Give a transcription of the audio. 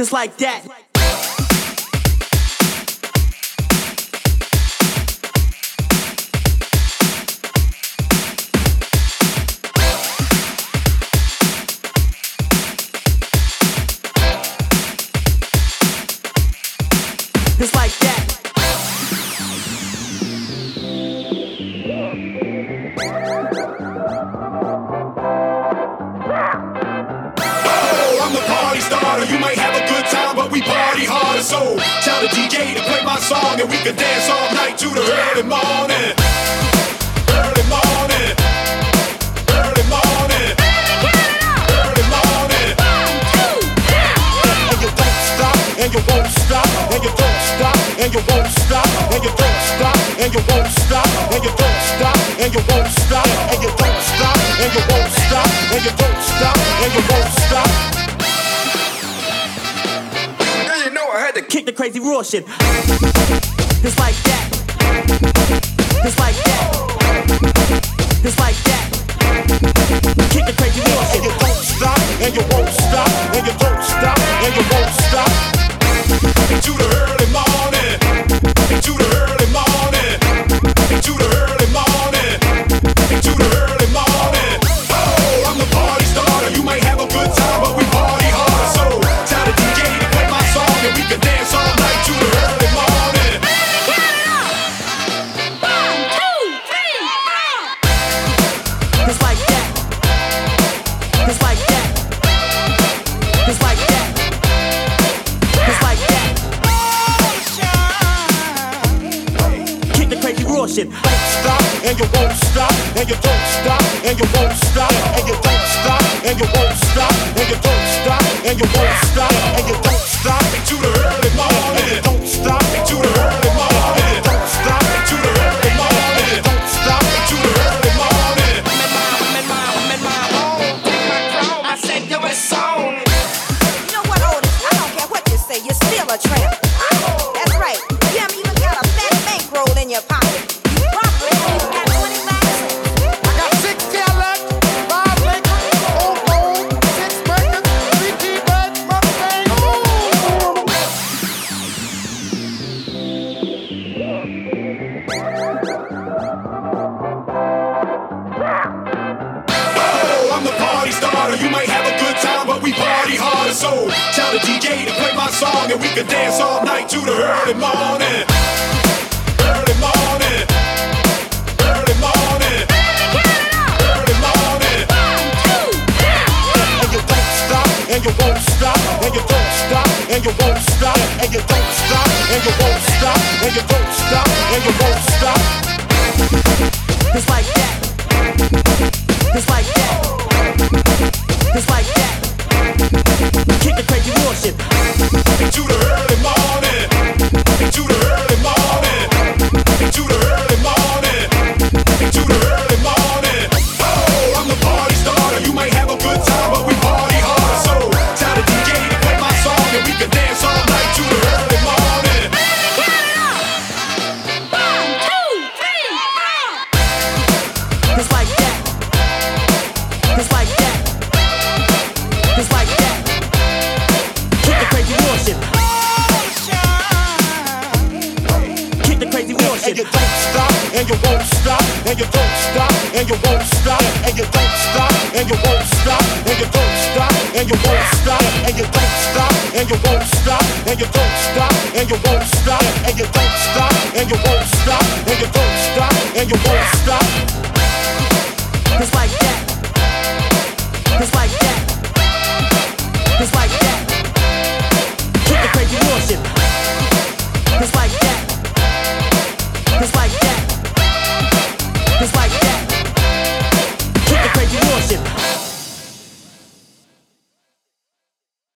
Just like that. Just like that. You might have a good time, but we party harder. So tell the DJ to play my song, and we can dance all night to the early morning. Early morning. Early morning. Early morning. 1, 2, 3. And you don't stop, and you won't stop, and you don't stop, and you won't stop, and you don't stop, and you won't stop, and you don't stop, and you won't stop, and you don't stop, and you won't stop, and you don't stop, and you won't stop. I had to kick the crazy raw shit. Just like that. Just like that. Just like that. Kick the crazy raw shit. And you don't stop, and you won't stop, and you don't stop, and you won't stop. Into the early morning. Into the early morning. Into the early morning. Into the early morning. Oh, I'm the party starter. You might have a good time, but we party hard. So tell the DJ to play my song, and we can dance all night to the early morning. Just like that. Just like that. Just like that. Just like that. Kick the crazy raw shit. Don't stop, and you won't stop, and you don't stop, and you won't stop, and you don't stop, and you won't stop, and you don't stop, and you won't stop, and you don't stop into the early morning. And you don't stop into the early morning. And you don't stop into the early morning. And you don't stop into the early morning. I'm in my home. Take my chrome. I said, yo, it's on. You know what, Otis? I don't care what you say. You're still a tramp. That's right. You haven't even got a fat bankroll in your pocket. You probably only got 25 cents. I got 6 Cadillacs, 5 Lakers, 4 gold, 6 burgers, 3 T-Birds, Mustang. Oh, I'm the party starter. You might have a good time, but we party harder. So tell the DJ to play my song, and we can dance all night to the early morning. Early morning. Early morning. Early morning. 1, 2, 3. And you don't stop, and you won't stop, and you don't stop, and you won't stop, and you don't stop, and you won't stop, and you don't stop, and you won't stop. Just like that. Just like that. Just like that. Kick the crazy raw shit. Into the early morning. Into the early morning. Into the early morning. Into the early morning. Oh, I'm the party starter. You might have a good time, but we party hard. So tell the DJ to play my song, and we can dance all night to the early morning. 1, 2, 3. Just like that. Just like that. Just like that. Kick the crazy raw shit. Kick the crazy raw And shit. you don't stop, and you won't stop, and you don't stop, and you won't stop, and you don't stop, and you won't stop, and you don't stop, and you won't stop, and you don't stop, and you won't stop, and you don't stop, and you won't stop, and you don't stop, and you won't stop, and you don't stop, and you won't stop.